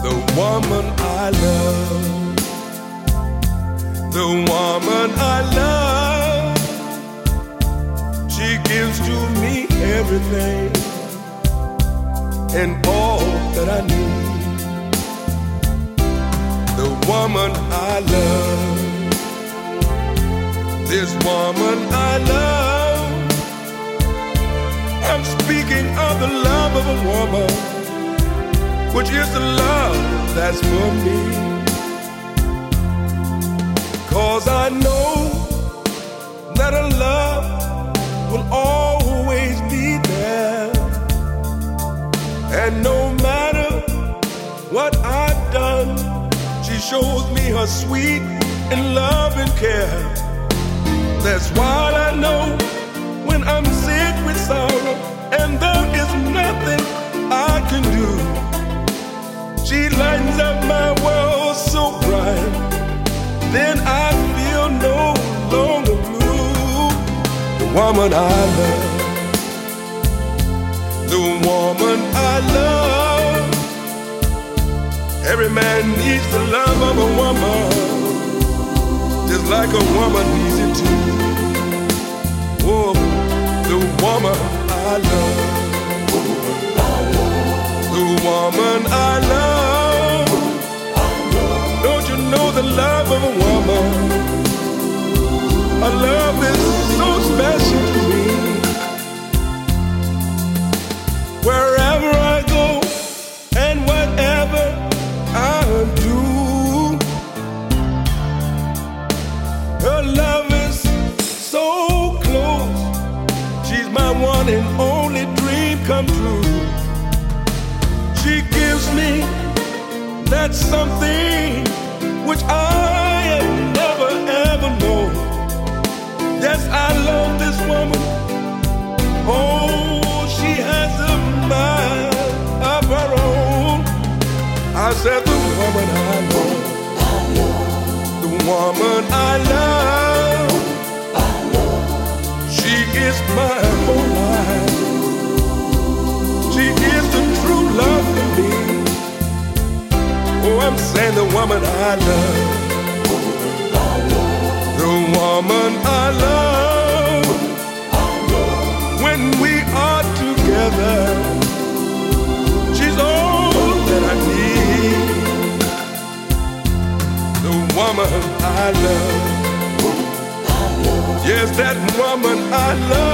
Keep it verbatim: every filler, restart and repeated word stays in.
the woman I love, the woman I love. She gives to me everything and all that I need. The woman I love, this woman I love. I'm speaking of the love of a woman, which is the love that's for me. 'Cause I know that a love will always be there, and no matter what I've done, she shows me her sweet and loving care. That's why I know when I'm sick with sorrow and there is nothing I can do, she lightens up my world so bright, then I feel no longer blue. The woman I love, the woman I love. Every man needs the love of a woman, just like a woman needs it too. Oh, the woman I love, the woman I love. Don't you know the love of a woman? Her love is so special to me. Wherever I go and whatever I do, her love is so close. She's my one and only dream come true. She gives me that something which I have never ever known. Yes, I love this woman. Oh, she has a mind of her own. I said the woman I love, the woman I love. She is my whole life. She is the true love for me. Oh, I'm saying the woman I love, the woman I love. When we are together, she's all that I need. The woman I love, yes, that woman I love.